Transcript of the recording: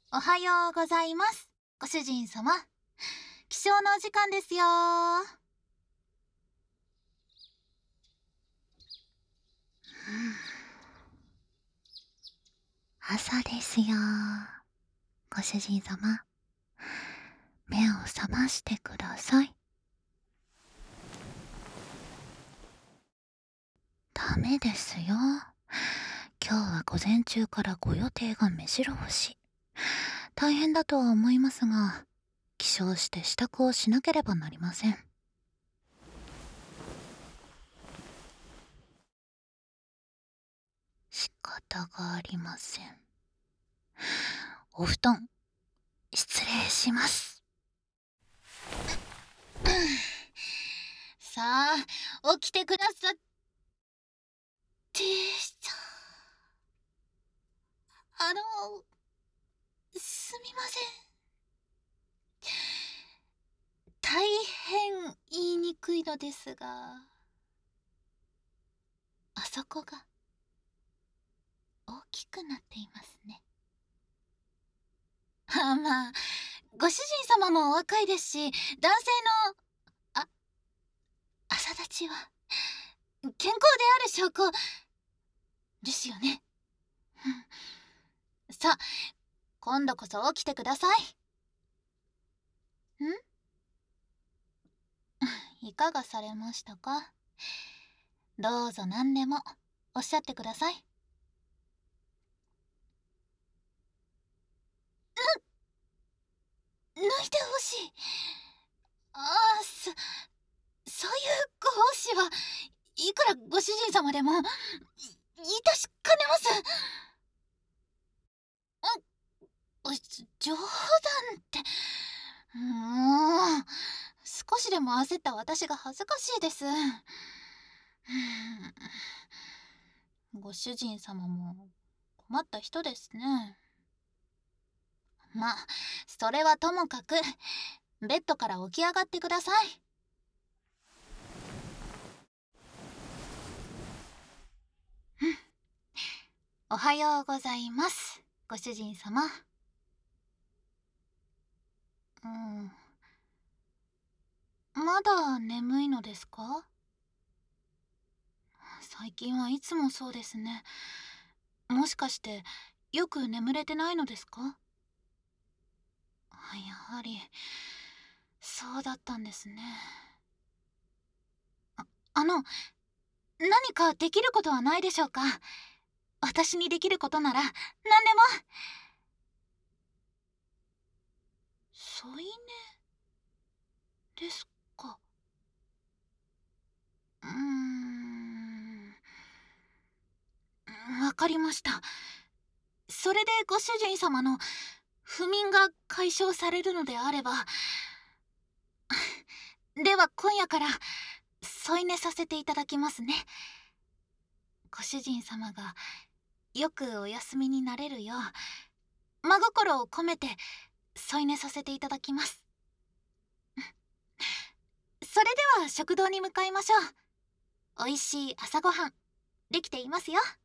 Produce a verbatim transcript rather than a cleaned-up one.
おはようございます。ご主人様。起床のお時間ですよ。朝ですよ。ご主人様。目を覚ましてください。ダメですよ。今日は午前中からご予定が目白押し。大変だとは思いますが、起床して支度をしなければなりません。仕方がありません。お布団、失礼します。さあ、起きてくださってした。あの、すみません。大変言いにくいのですが、あそこが大きくなっていますね。あ、まあ、ご主人様もお若いですし、男性の、あ、朝立ちは健康である証拠ですよね。さあ、今度こそ起きてください。んいかがされましたか？どうぞ何でもおっしゃってください。抜いてほしい。ああ、そ、そういうご奉仕はいくらご主人様でもい、いたしかねます。う、じ冗談って。もう、少しでも焦った私が恥ずかしいです。ご主人様も困った人ですね。まあ、それはともかく、ベッドから起き上がってください。おはようございます、ご主人様。うん。まだ眠いのですか？最近はいつもそうですね。もしかしてよく眠れてないのですか？やはりそうだったんですね。あ、あの、何かできることはないでしょうか？私にできることなら何でも。添い寝ですか？うーん、わかりました。それでご主人様の不眠が解消されるのであれば、では今夜から添い寝させていただきますね。ご主人様がよくお休みになれるよう、真心を込めて添い寝させていただきます。それでは食堂に向かいましょう。おいしい朝ごはんできていますよ。